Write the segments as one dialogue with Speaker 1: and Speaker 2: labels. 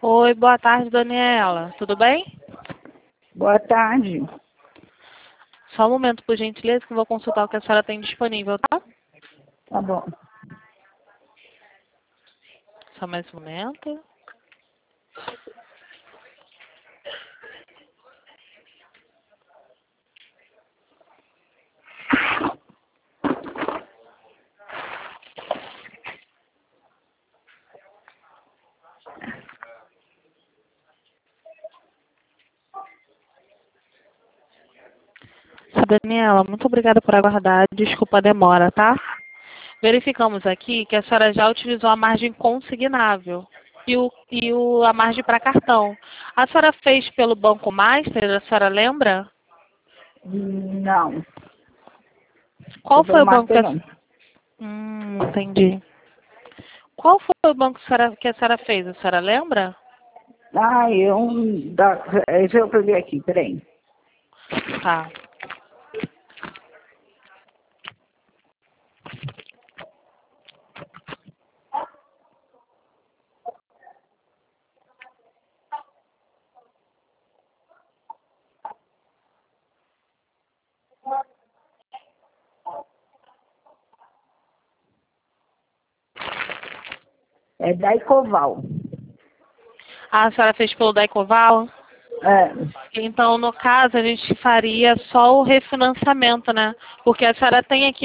Speaker 1: Oi, boa tarde, Daniela. Tudo bem?
Speaker 2: Boa tarde.
Speaker 1: Só um momento, por gentileza, que eu vou consultar o que a senhora tem disponível, tá?
Speaker 2: Tá bom.
Speaker 1: Só mais um momento. Daniela, muito obrigada por aguardar. Desculpa a demora, tá? Verificamos aqui que a senhora já utilizou a margem consignável a margem para cartão. A senhora fez pelo Banco Master, a senhora lembra?
Speaker 2: Não.
Speaker 1: Qual
Speaker 2: Foi
Speaker 1: foi
Speaker 2: pelo
Speaker 1: o banco que
Speaker 2: Master,
Speaker 1: a...
Speaker 2: não.
Speaker 1: Entendi. Qual foi o banco que a senhora fez? A senhora lembra?
Speaker 2: Deixa eu ver aqui, peraí.
Speaker 1: Tá.
Speaker 2: É da Ecoval.
Speaker 1: A senhora fez pelo Daicoval?
Speaker 2: É.
Speaker 1: Então, no caso, a gente faria só o refinanciamento, né? Porque a senhora tem aqui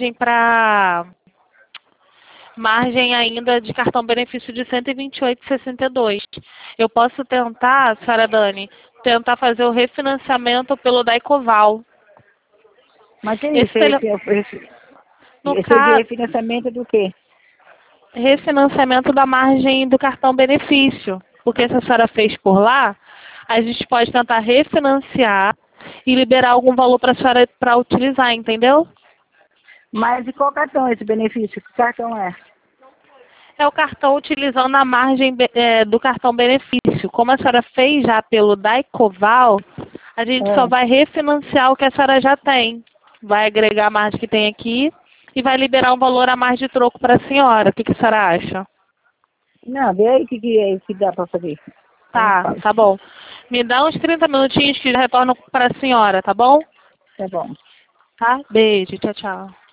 Speaker 1: margem ainda de cartão benefício de 128,62. Eu posso tentar, senhora Dani, tentar fazer o refinanciamento pelo Daicoval.
Speaker 2: Mas que
Speaker 1: Esse,
Speaker 2: isso?
Speaker 1: tele... No
Speaker 2: Esse é de
Speaker 1: caso,
Speaker 2: refinanciamento do quê?
Speaker 1: refinanciamento da margem do cartão benefício. Porque se a senhora fez por lá, a gente pode tentar refinanciar e liberar algum valor para a senhora para utilizar, entendeu?
Speaker 2: Mas de qual cartão é esse benefício? Que cartão é?
Speaker 1: É o cartão utilizando a margem do cartão benefício. Como a senhora fez já pelo Daicoval, a gente só
Speaker 2: É.
Speaker 1: vai refinanciar o que a senhora já tem. Vai agregar a margem que tem aqui e vai liberar um valor a mais de troco para a senhora. O que a senhora acha?
Speaker 2: Não, vê aí o que é que dá para fazer. Aí me fala.
Speaker 1: Tá bom. Me dá uns 30 minutinhos que já retorno para a senhora, tá bom?
Speaker 2: Tá bom.
Speaker 1: Tá? Beijo, tchau, tchau.